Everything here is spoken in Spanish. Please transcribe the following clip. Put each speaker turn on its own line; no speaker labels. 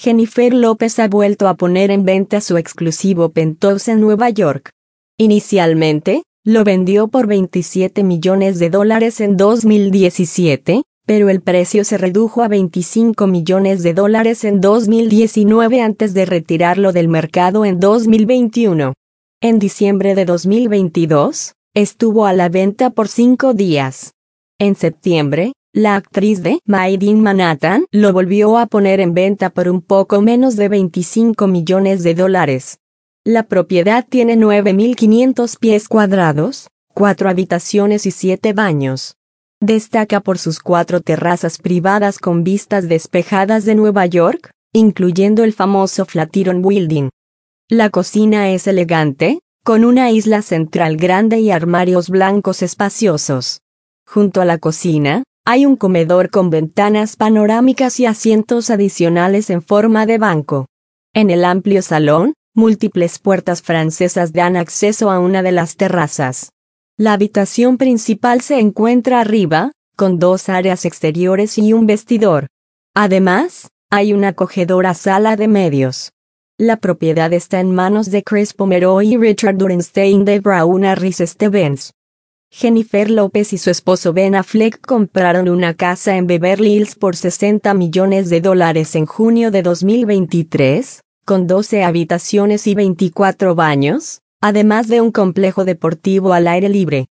Jennifer López ha vuelto a poner en venta su exclusivo penthouse en Nueva York. Inicialmente, lo vendió por $27 millones en 2017, pero el precio se redujo a $25 millones en 2019 antes de retirarlo del mercado en 2021. En diciembre de 2022, estuvo a la venta por 5 días. En septiembre, la actriz de Made in Manhattan lo volvió a poner en venta por un poco menos de $25 millones. La propiedad tiene 9.500 pies cuadrados, 4 habitaciones y 7 baños. Destaca por sus 4 terrazas privadas con vistas despejadas de Nueva York, incluyendo el famoso Flatiron Building. La cocina es elegante, con una isla central grande y armarios blancos espaciosos. Junto a la cocina, hay un comedor con ventanas panorámicas y asientos adicionales en forma de banco. En el amplio salón, múltiples puertas francesas dan acceso a una de las terrazas. La habitación principal se encuentra arriba, con 2 áreas exteriores y un vestidor. Además, hay una acogedora sala de medios. La propiedad está en manos de Chris Pomeroy y Richard Durenstein de Braun Harris Stevens. Jennifer López y su esposo Ben Affleck compraron una casa en Beverly Hills por $60 millones en junio de 2023, con 12 habitaciones y 24 baños, además de un complejo deportivo al aire libre.